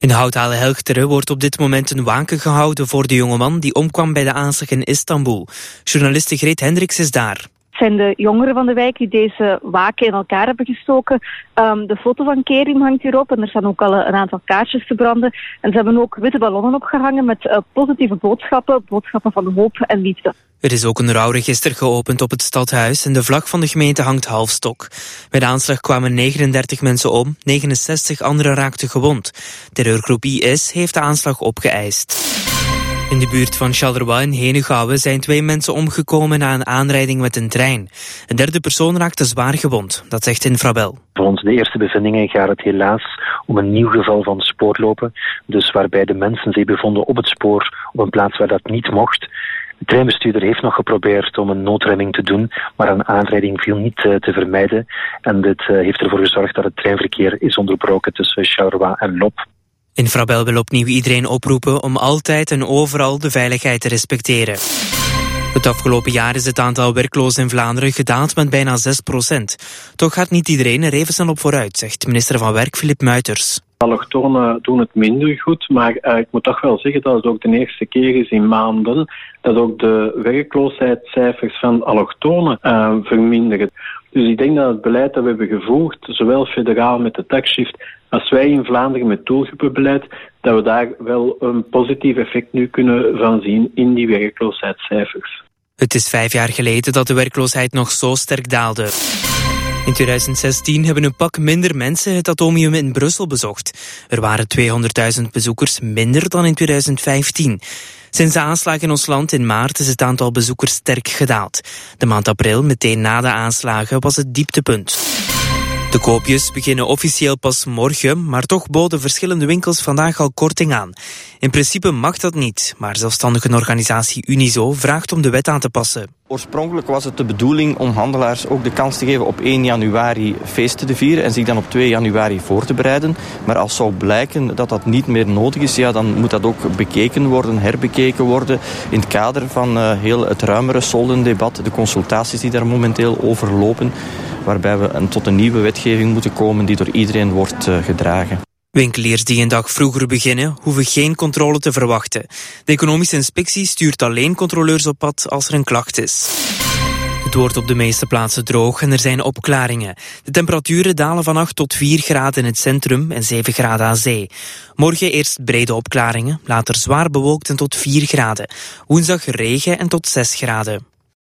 In Houthalen-Helchteren wordt op dit moment een waken gehouden voor de jongeman die omkwam bij de aanslag in Istanbul. Journaliste Greet Hendricks is daar. Het zijn de jongeren van de wijk die deze waken in elkaar hebben gestoken. De foto van Kerim hangt hierop en er staan ook al een aantal kaartjes te branden. En ze hebben ook witte ballonnen opgehangen met positieve boodschappen, boodschappen van hoop en liefde. Er is ook een rouwregister geopend op het stadhuis en de vlag van de gemeente hangt halfstok. Bij de aanslag kwamen 39 mensen om, 69 anderen raakten gewond. Terreurgroep IS heeft de aanslag opgeëist. In de buurt van Charleroi in Henegouwen zijn 2 mensen omgekomen na een aanrijding met een trein. Een derde persoon raakte zwaar gewond, dat zegt Infrabel. Volgens de eerste bevindingen gaat het helaas om een nieuw geval van spoorlopen. Dus waarbij de mensen zich bevonden op het spoor op een plaats waar dat niet mocht. De treinbestuurder heeft nog geprobeerd om een noodremming te doen, maar een aanrijding viel niet te vermijden. En dit heeft ervoor gezorgd dat het treinverkeer is onderbroken tussen Charleroi en Lop. Infrabel wil opnieuw iedereen oproepen om altijd en overal de veiligheid te respecteren. Het afgelopen jaar is het aantal werklozen in Vlaanderen gedaald met bijna 6%. Toch gaat niet iedereen er even snel op vooruit, zegt minister van Werk Filip Muiters. Allochtonen doen het minder goed, maar ik moet toch wel zeggen dat het ook de eerste keer is in maanden dat ook de werkloosheidscijfers van allochtonen verminderen. Dus ik denk dat het beleid dat we hebben gevoerd, zowel federaal met de taxshift als wij in Vlaanderen met doelgroepenbeleid, dat we daar wel een positief effect nu kunnen van zien in die werkloosheidscijfers. Het is 5 jaar geleden dat de werkloosheid nog zo sterk daalde. In 2016 hebben een pak minder mensen het Atomium in Brussel bezocht. Er waren 200.000 bezoekers minder dan in 2015. Sinds de aanslag in ons land in maart is het aantal bezoekers sterk gedaald. De maand april, meteen na de aanslagen, was het dieptepunt. De koopjes beginnen officieel pas morgen, maar toch boden verschillende winkels vandaag al korting aan. In principe mag dat niet, maar zelfstandige organisatie Unizo vraagt om de wet aan te passen. Oorspronkelijk was het de bedoeling om handelaars ook de kans te geven op 1 januari feesten te vieren en zich dan op 2 januari voor te bereiden. Maar als zou blijken dat dat niet meer nodig is, ja, dan moet dat ook bekeken worden, herbekeken worden in het kader van heel het ruimere soldendebat, de consultaties die daar momenteel over lopen, waarbij we tot een nieuwe wetgeving moeten komen die door iedereen wordt gedragen. Winkeliers die een dag vroeger beginnen, hoeven geen controle te verwachten. De economische inspectie stuurt alleen controleurs op pad als er een klacht is. Het wordt op de meeste plaatsen droog en er zijn opklaringen. De temperaturen dalen van 8 tot 4 graden in het centrum en 7 graden aan zee. Morgen eerst brede opklaringen, later zwaar bewolkt en tot 4 graden. Woensdag regen en tot 6 graden.